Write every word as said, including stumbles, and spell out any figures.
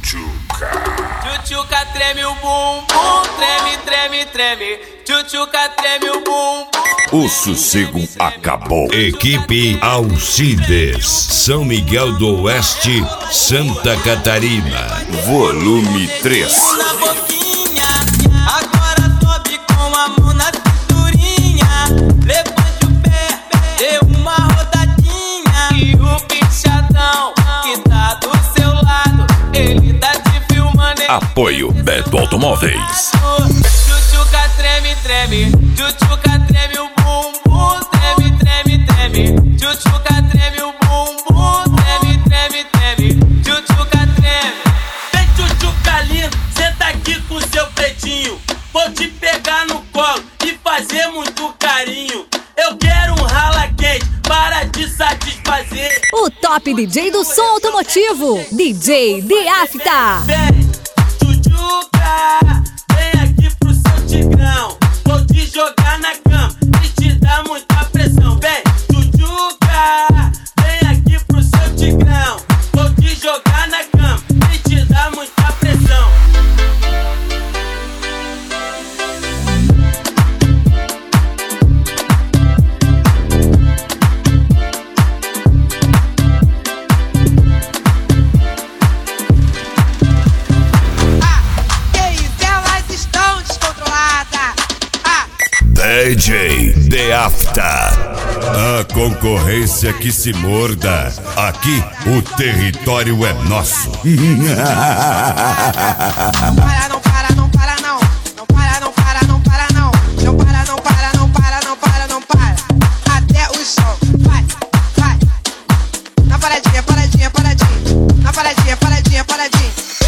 Tchutchuca. Tchutchuca treme o bumbum, treme, treme, treme. Tchutchuca treme o bumbum. O sossego acabou. Equipe Alcides, São Miguel do Oeste, Santa Catarina. Volume três. Na boquinha, agora sobe com a mão na cinturinha. Levante o pé, dê uma rodadinha. E o bichadão que tá do seu lado, ele tá te filmando. Apoio Beto Automóveis. Tchutchuca treme, treme. Tchutchuca treme o bumbum, treme, treme, treme. Tchutchuca treme o bumbum, treme, treme, treme. Tchutchuca treme. Vem tchutchuca lindo, senta aqui com seu pretinho. Vou te pegar no colo e fazer muito carinho. Eu quero um rala quente para te satisfazer. O top D J do som automotivo, D J The Afta. Vem, tchutchuca, vem aqui pro seu tigrão. Vou te jogar na cama e te dar muita pressão. Vem, tchutchuca, vem aqui pro seu tigrão. Vou te jogar na cama e te dar muita pressão. D J The Afta. A concorrência que se morda. Aqui o território é nosso. Não para, não para, não para não. Não para, não para, não para não. Não para, não para, não para, não para, não para. Até o som. Vai, vai. Na paradinha, paradinha, paradinha. Na paradinha, paradinha, paradinha.